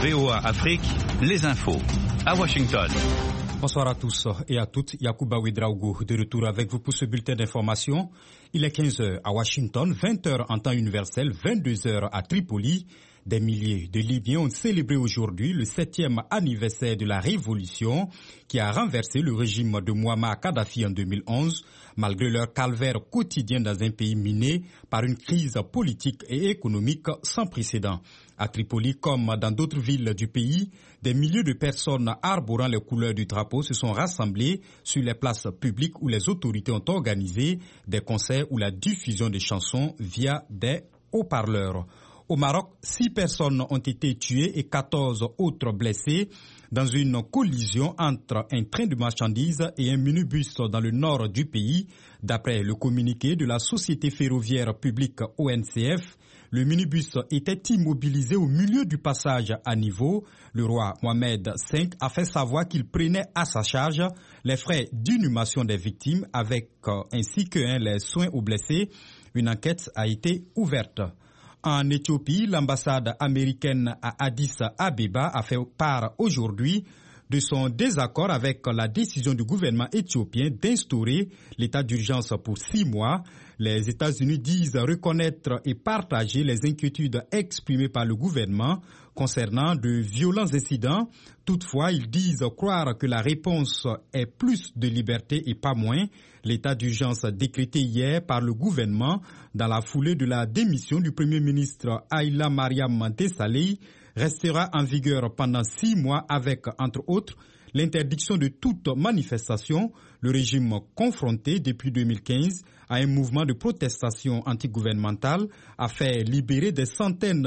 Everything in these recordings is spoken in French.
VOA Afrique, les infos. À Washington. Bonsoir à tous et à toutes. Yacouba Ouedraogo de retour avec vous pour ce bulletin d'information. Il est 15h à Washington, 20h en temps universel, 22h à Tripoli. Des milliers de Libyens ont célébré aujourd'hui le 7e anniversaire de la révolution qui a renversé le régime de Mouammar Kadhafi en 2011, malgré leur calvaire quotidien dans un pays miné par une crise politique et économique sans précédent. À Tripoli, comme dans d'autres villes du pays, des milliers de personnes arborant les couleurs du drapeau se sont rassemblées sur les places publiques où les autorités ont organisé des concerts ou la diffusion de chansons via des haut-parleurs. Au Maroc, 6 personnes ont été tuées et 14 autres blessées dans une collision entre un train de marchandises et un minibus dans le nord du pays. D'après le communiqué de la Société ferroviaire publique ONCF, le minibus était immobilisé au milieu du passage à niveau. Le roi Mohamed V a fait savoir qu'il prenait à sa charge les frais d'inhumation des victimes ainsi que les soins aux blessés. Une enquête a été ouverte. En Éthiopie, l'ambassade américaine à Addis Abeba a fait part aujourd'hui de son désaccord avec la décision du gouvernement éthiopien d'instaurer l'état d'urgence pour 6 mois. Les États-Unis disent reconnaître et partager les inquiétudes exprimées par le gouvernement concernant de violents incidents. Toutefois, ils disent croire que la réponse est plus de liberté et pas moins. L'état d'urgence décrété hier par le gouvernement dans la foulée de la démission du Premier ministre Haïla Mariam Desalegn restera en vigueur pendant 6 mois avec, entre autres, l'interdiction de toute manifestation. Le régime confronté depuis 2015 à un mouvement de protestation antigouvernementale a fait libérer des centaines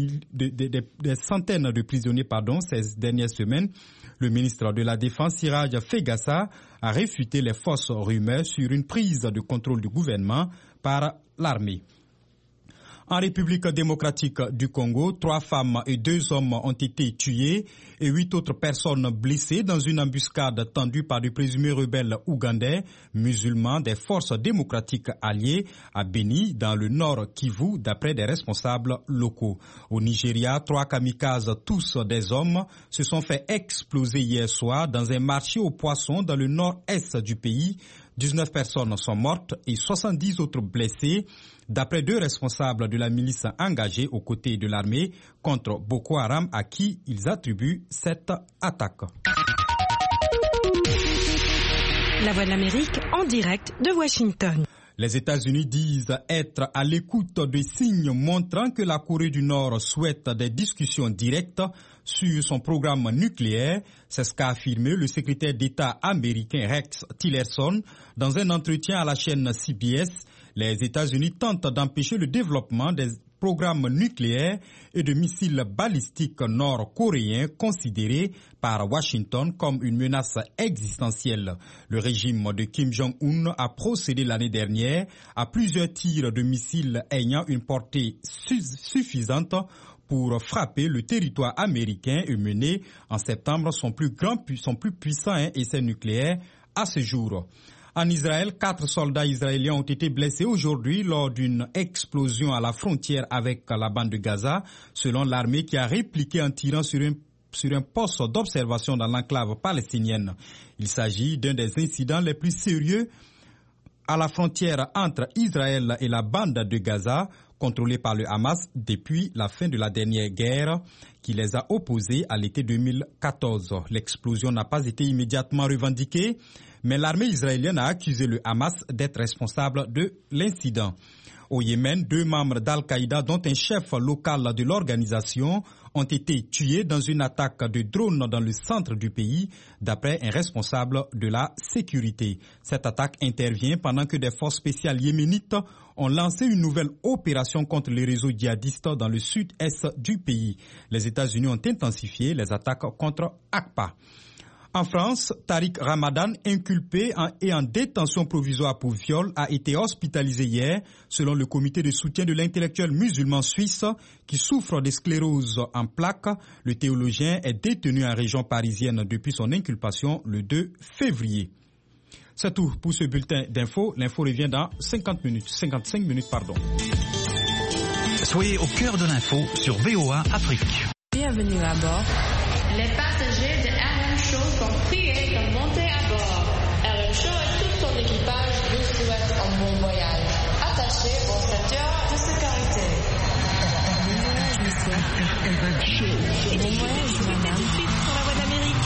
de prisonniers ces dernières semaines. Le ministre de la Défense, Siraj Fegassa, a réfuté les fausses rumeurs sur une prise de contrôle du gouvernement par l'armée. En République démocratique du Congo, 3 femmes et 2 hommes ont été tués et 8 autres personnes blessées dans une embuscade tendue par de présumés rebelles ougandais musulmans des forces démocratiques alliées à Beni, dans le nord Kivu, d'après des responsables locaux. Au Nigeria, 3 kamikazes, tous des hommes, se sont fait exploser hier soir dans un marché aux poissons dans le nord-est du pays. 19 personnes sont mortes et 70 autres blessées, d'après 2 responsables de la milice engagée aux côtés de l'armée contre Boko Haram à qui ils attribuent cette attaque. La Voix de l'Amérique en direct de Washington. Les États-Unis disent être à l'écoute de signes montrant que la Corée du Nord souhaite des discussions directes sur son programme nucléaire. C'est ce qu'a affirmé le secrétaire d'État américain Rex Tillerson dans un entretien à la chaîne CBS. Les États-Unis tentent d'empêcher le développement des programmes nucléaires et de missiles balistiques nord-coréens considérés par Washington comme une menace existentielle. Le régime de Kim Jong-un a procédé l'année dernière à plusieurs tirs de missiles ayant une portée suffisante pour frapper le territoire américain et mener en septembre son plus puissant essai nucléaire à ce jour. En Israël, 4 soldats israéliens ont été blessés aujourd'hui lors d'une explosion à la frontière avec la bande de Gaza, selon l'armée qui a répliqué en tirant sur un poste d'observation dans l'enclave palestinienne. Il s'agit d'un des incidents les plus sérieux à la frontière entre Israël et la bande de Gaza, contrôlée par le Hamas depuis la fin de la dernière guerre qui les a opposés à l'été 2014. L'explosion n'a pas été immédiatement revendiquée, mais l'armée israélienne a accusé le Hamas d'être responsable de l'incident. Au Yémen, 2 membres d'Al-Qaïda, dont un chef local de l'organisation, ont été tués dans une attaque de drone dans le centre du pays, d'après un responsable de la sécurité. Cette attaque intervient pendant que des forces spéciales yéménites ont lancé une nouvelle opération contre les réseaux djihadistes dans le sud-est du pays. Les États-Unis ont intensifié les attaques contre Aqaba. En France, Tariq Ramadan, inculpé et en détention provisoire pour viol, a été hospitalisé hier, selon le comité de soutien de l'intellectuel musulman suisse qui souffre de sclérose en plaques. Le théologien est détenu en région parisienne depuis son inculpation le 2 février. C'est tout pour ce bulletin d'info. L'info revient dans 55 minutes. Soyez au cœur de l'info sur VOA Afrique. Bienvenue à bord. Les passagers de RM Show sont priés de monter à bord. RM Show et tout son équipage vous souhaitent un bon voyage. Attachez vos ceintures de sécurité. RM Show. Bon voyage, madame. Sur la voie d'Amérique.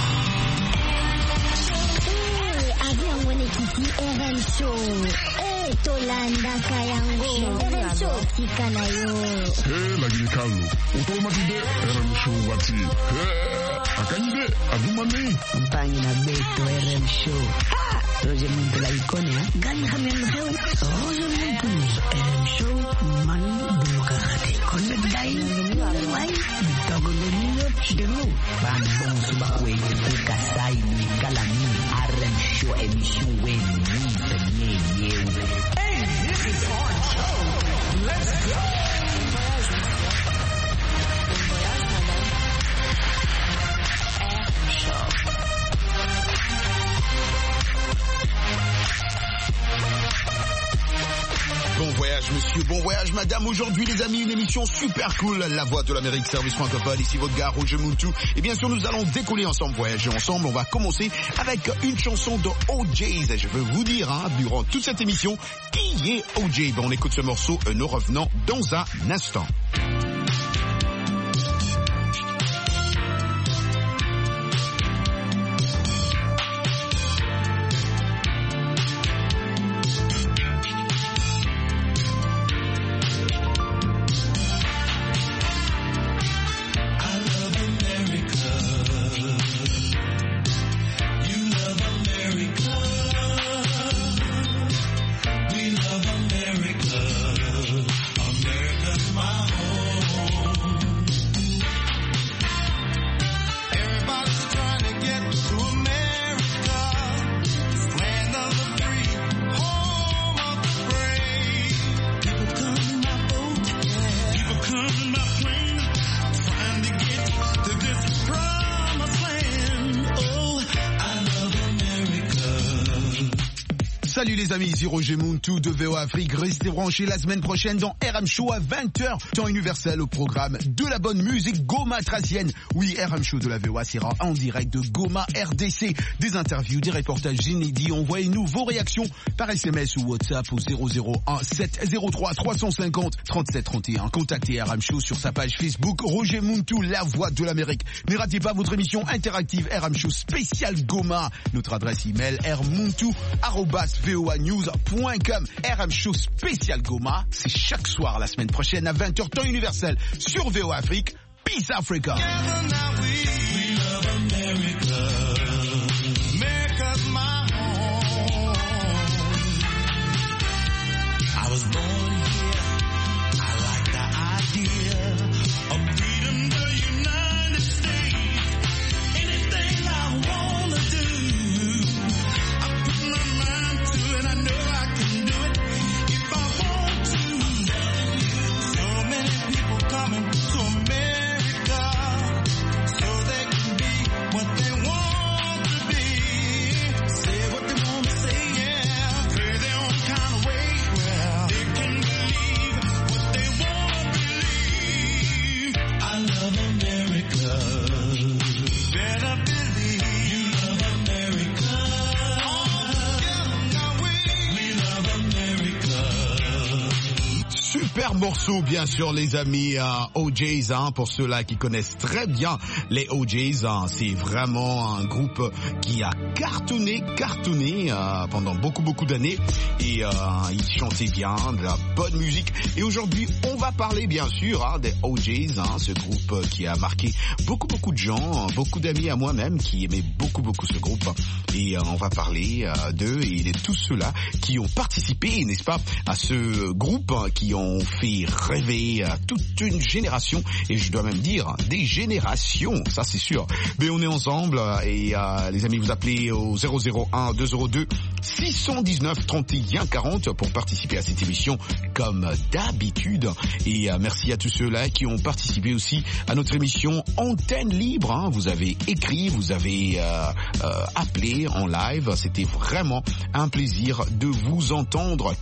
Avion mwenyekiti RM Show. Tolanda kayango. RM Show tika nayo. Lagi kalu. Utomatide RM Show wati. Akanyide adumane. Mpangi na beto RM Show. Roger Muntu la ikonia. Gani hamem heu. Roger Muntu. RM Show man buka hati. Konde dai. Wai. Togo lenyo chidelu. Bandong subakwe kukasai ni kalami. RM Show emission wen ni penye yewe. Hey, this is our show. Let's go. Bon voyage monsieur, bon voyage madame. Aujourd'hui les amis, une émission super cool, La Voix de l'Amérique, service francophone, ici votre gars Roger Muntu. Et bien sûr nous allons décoller ensemble, voyager ensemble. On va commencer avec une chanson de OJs. Et je veux vous dire, durant toute cette émission, qui est OJ? On écoute ce morceau, nous revenons dans un instant. Salut les amis, ici Roger Muntu de VOA Afrique. Restez branchés la semaine prochaine dans RM Show à 20h, temps universel au programme de la bonne musique Goma tracienne. Oui, RM Show de la VOA sera en direct de Goma, RDC. Des interviews, des reportages inédits. Envoyez-nous vos réactions par SMS ou WhatsApp au 001 703 350 37 31. Contactez RM Show sur sa page Facebook Roger Muntu, la voix de l'Amérique. Ne ratez pas votre émission interactive RM Show spécial Goma. Notre adresse email rmuntu@voanews.com. RM Show spécial Goma, c'est chaque soir la semaine prochaine à 20h temps universel sur VOA Afrique. Peace Africa. Super morceau bien sûr les amis, OJs, pour ceux-là qui connaissent très bien les OJs, c'est vraiment un groupe qui a cartonné pendant beaucoup d'années et ils chantaient bien, de la bonne musique. Et aujourd'hui on va parler bien sûr des OJs, ce groupe qui a marqué beaucoup de gens, beaucoup d'amis à moi-même qui aimaient beaucoup ce groupe. Et on va parler d'eux et de tous ceux-là qui ont participé, n'est-ce pas, à ce groupe, qui ont fait rêver toute une génération, et je dois même dire des générations, ça c'est sûr. Mais on est ensemble et les amis, vous appelez au 001 202 619 31 40 pour participer à cette émission comme d'habitude. Et merci à tous ceux-là qui ont participé aussi à notre émission Antenne Libre. Vous avez écrit, vous avez appelé en live. C'était vraiment un plaisir de vous entendre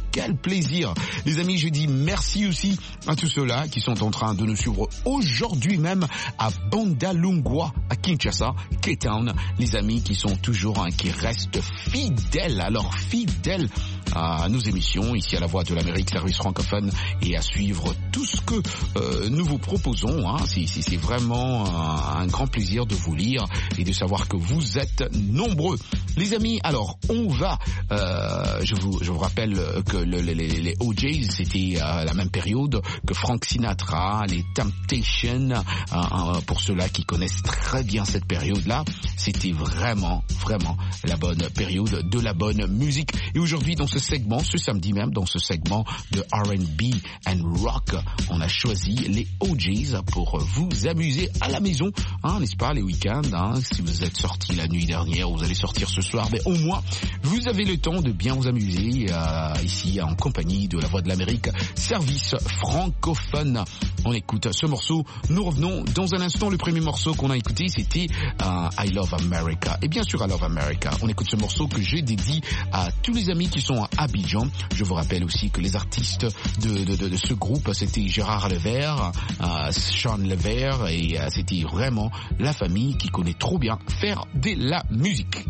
quel plaisir. Les amis, je dis merci aussi à tous ceux-là qui sont en train de nous suivre aujourd'hui même à Bandalungwa, à Kinshasa, K-Town. Les amis qui sont toujours, qui restent fidèles, alors fidèles à nos émissions ici à la Voix de l'Amérique, service francophone, et à suivre tout ce que nous vous proposons. C'est vraiment un grand plaisir de vous lire et de savoir que vous êtes nombreux. Les amis, alors on va, je vous rappelle que les OJs, c'était la même période que Frank Sinatra, les Temptations, pour ceux-là qui connaissent très bien cette période-là, c'était vraiment la bonne période de la bonne musique. Et aujourd'hui, dans ce samedi même, dans ce segment de R&B and Rock, on a choisi les OJs pour vous amuser à la maison, n'est-ce pas, les week-ends, si vous êtes sortis la nuit dernière ou vous allez sortir ce soir, mais au moins, vous avez le temps de bien vous amuser ici en compagnie de la Voix de l'Amérique, service francophone. On écoute ce morceau, nous revenons dans un instant. Le premier morceau qu'on a écouté, c'était I Love America. Et bien sûr, I Love America. On écoute ce morceau que j'ai dédié à tous les amis qui sont à Abidjan. Je vous rappelle aussi que les artistes de ce groupe, c'était Gérard Levert, Sean Levert, et c'était vraiment la famille qui connaît trop bien faire de la musique.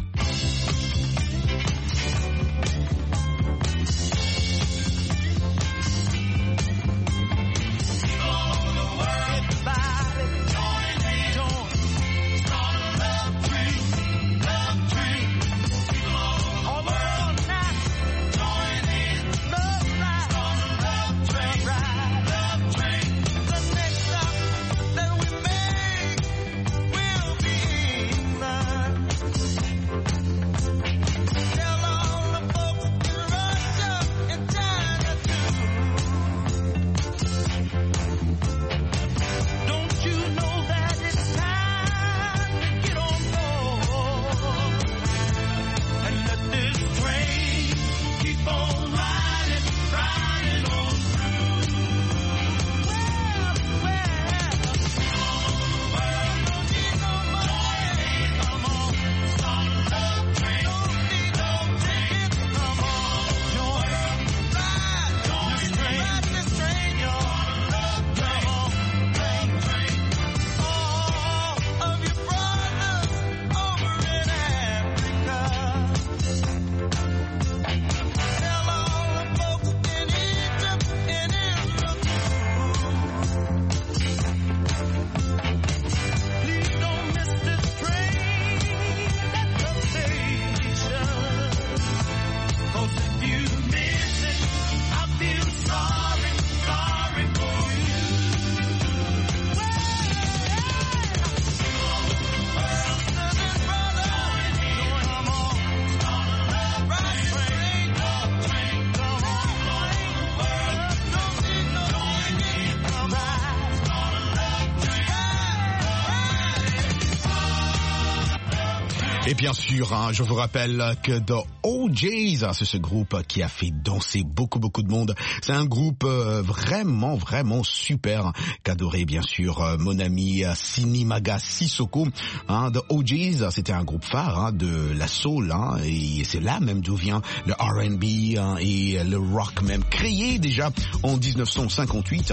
Et bien sûr, je vous rappelle que The OJs, c'est ce groupe qui a fait danser beaucoup de monde. C'est un groupe vraiment super qu'adorait bien sûr mon ami Sinimaga Sissoko. The OJs, c'était un groupe phare de la soul, et c'est là même d'où vient le R&B et le rock même, créé déjà en 1958.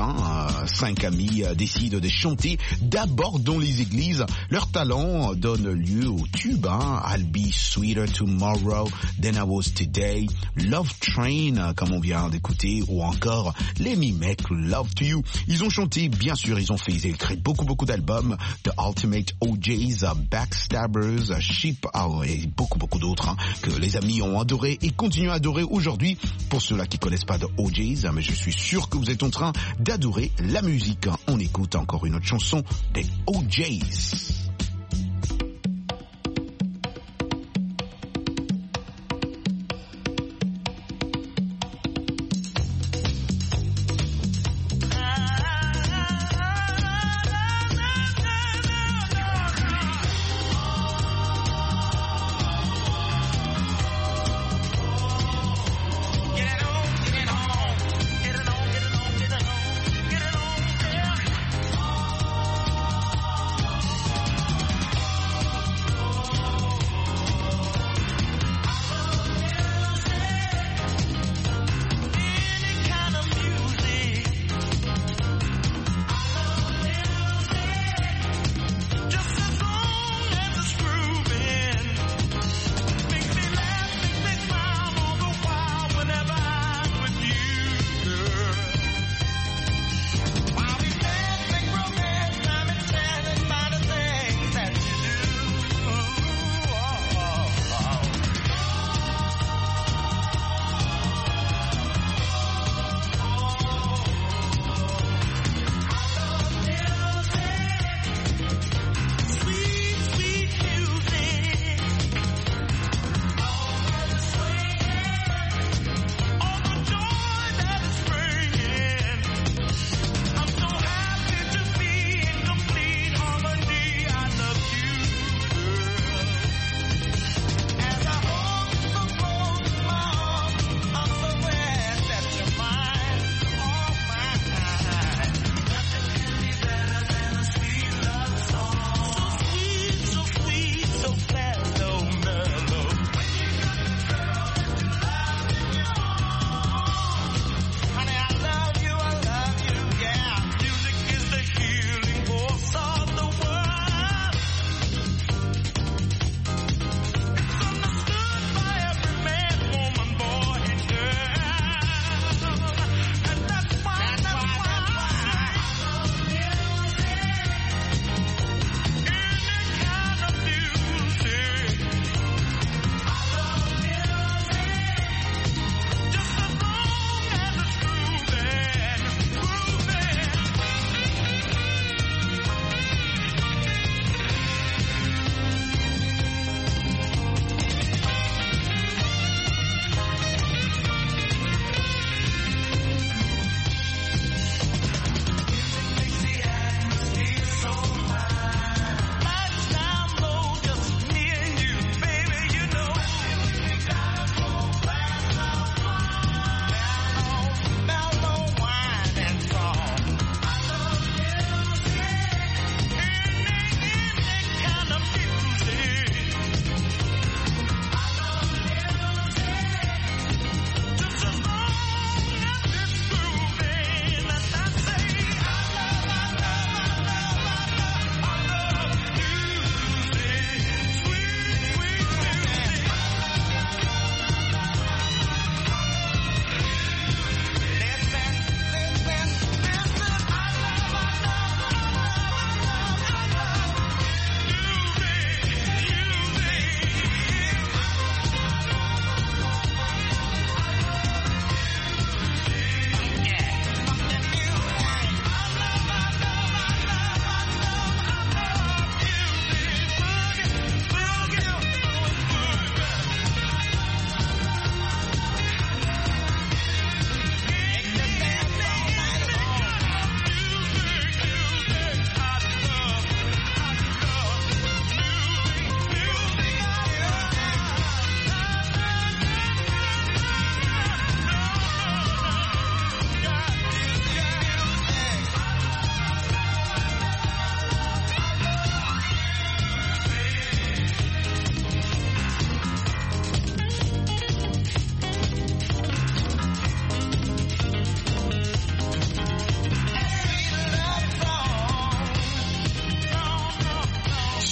5 amis décident de chanter d'abord dans les églises. Leur talent donne lieu au tube, I'll Be Sweeter Tomorrow Than I Was Today, Love Train, comme on vient d'écouter, ou encore Let Me Make Love to You. Ils ont chanté, bien sûr, ils ont créé beaucoup d'albums, The Ultimate OJs, Backstabbers, Sheep, et beaucoup d'autres que les amis ont adoré et continuent à adorer aujourd'hui. Pour ceux-là qui connaissent pas The OJs, mais je suis sûr que vous êtes en train d'adorer la musique. On écoute encore une autre chanson des OJs.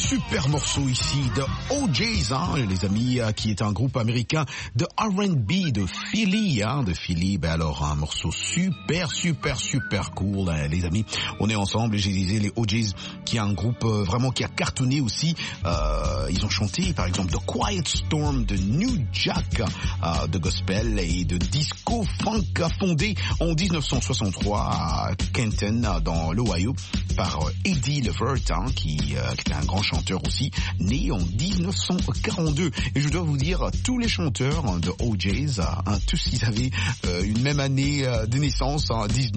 super morceau ici de OJs, les amis, qui est un groupe américain de R&B de Philly, alors un morceau super cool, les amis. On est ensemble et je disais les OJs, qui est un groupe vraiment qui a cartonné aussi. Ils ont chanté par exemple The Quiet Storm de New Jack, de gospel et de disco funk, fondé en 1963 à Kenton dans l'Ohio par Eddie Levert, qui était un grand chanteur aussi, né en 1942. Et je dois vous dire, tous les chanteurs de OJs, tous ils avaient une même année de naissance,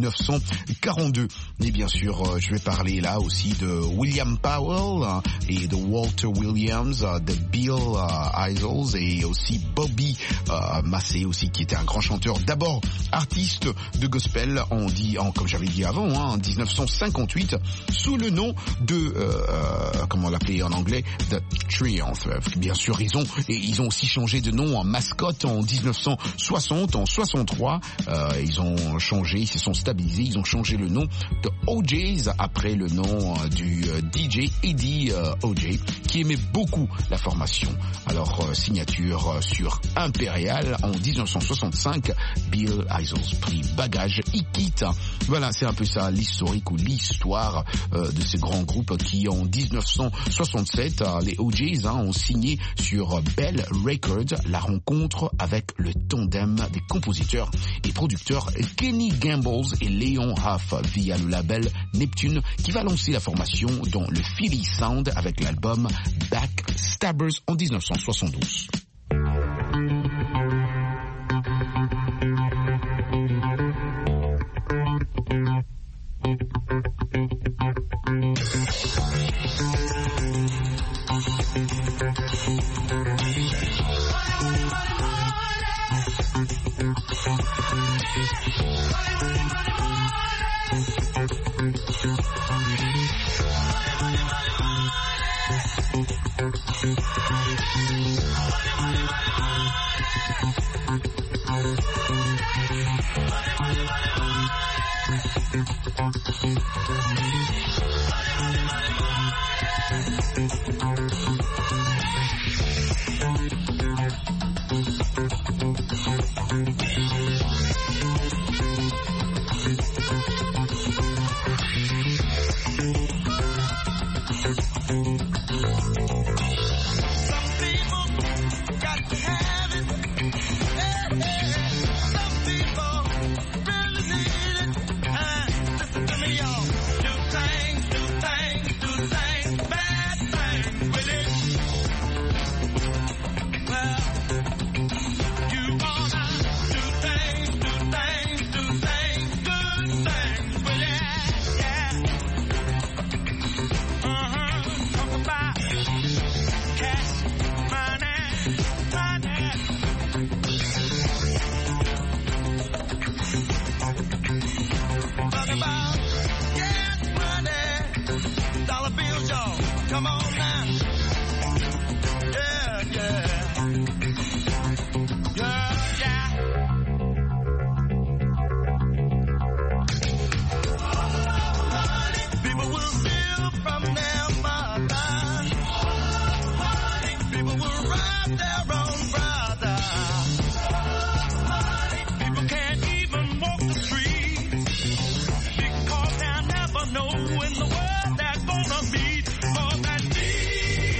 1942. Et bien sûr, je vais parler là aussi de William Powell et de Walter Williams, de Bill Isles et aussi Bobby Massey aussi, qui était un grand chanteur, d'abord artiste de gospel, comme j'avais dit avant, en 1958, sous le nom de, comment on l'appelait en anglais, The Triumph. Bien sûr, ils ont aussi changé de nom en mascotte en 1960, en 63. Ils ont changé, ils se sont stabilisés, ils ont changé le nom de OJs après le nom du DJ Eddie OJ, qui aimait beaucoup la formation. Alors, signature sur Impérial en 1965, Bill Isles prit bagage, il quitte. Voilà, c'est un peu ça l'historique ou l'histoire de ce grand groupe qui en 1967, les OJs ont signé sur Bell Records, la rencontre avec le tandem des compositeurs et producteurs Kenny Gambles et Léon Huff via le label Neptune, qui va lancer la formation dans le Philly Sound avec l'album Backstabbers en 1972. Know in the world they're gonna meet all that deep.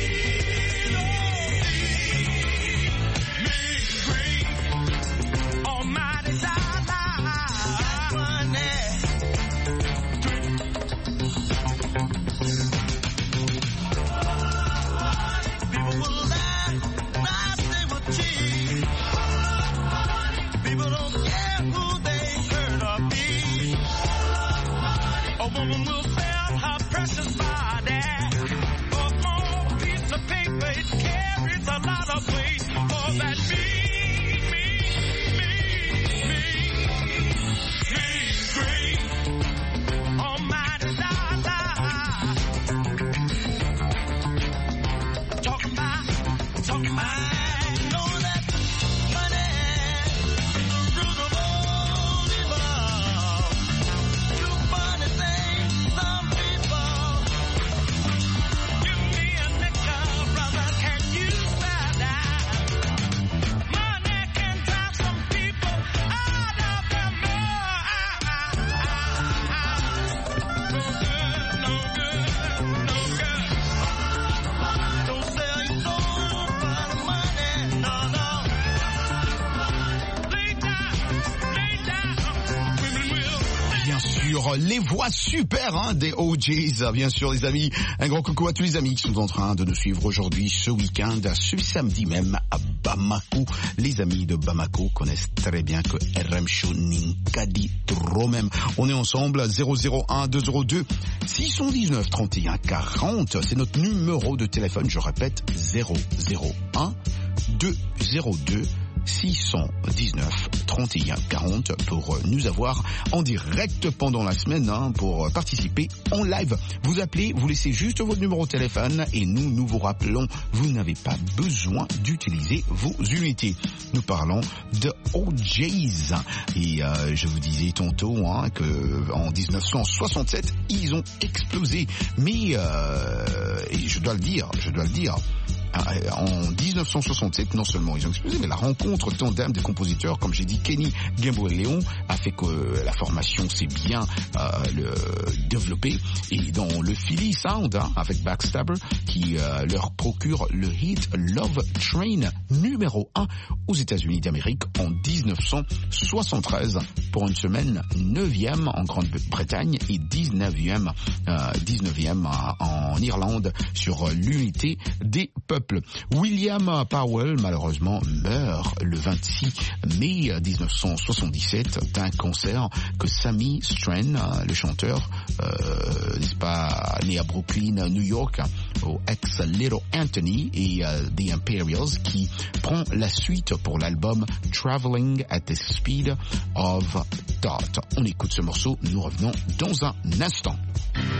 sûr, les voix super des OJs, bien sûr les amis. Un grand coucou à tous les amis qui sont en train de nous suivre aujourd'hui, ce week-end, ce samedi même à Bamako. Les amis de Bamako connaissent très bien que RM Show Ninkadi trop même. On est ensemble 001 202 619 31 40. C'est notre numéro de téléphone, je répète 001 202 619 31 40 pour nous avoir en direct pendant la semaine pour participer en live. Vous appelez, vous laissez juste votre numéro de téléphone et nous vous rappelons, vous n'avez pas besoin d'utiliser vos unités. Nous parlons de OJs et je vous disais tantôt que en 1967 ils ont explosé, mais et je dois le dire. En 1967, non seulement ils ont explosé, mais la rencontre tandem des compositeurs, comme j'ai dit, Kenny Gambo et Léon, a fait que la formation s'est bien développée. Et dans le Philly Sound, avec Backstabber, qui leur procure le hit Love Train numéro 1 aux États-Unis d'Amérique en 1973, pour une semaine 9e en Grande-Bretagne et 19e en Irlande sur l'unité des peuples. William Powell, malheureusement, meurt le 26 mai 1977 d'un cancer que Sammy Stren, le chanteur, n'est-ce pas, né à Brooklyn, New York, au ex-Little Anthony et The Imperials, qui prend la suite pour l'album Traveling at the Speed of Thought. On écoute ce morceau, nous revenons dans un instant.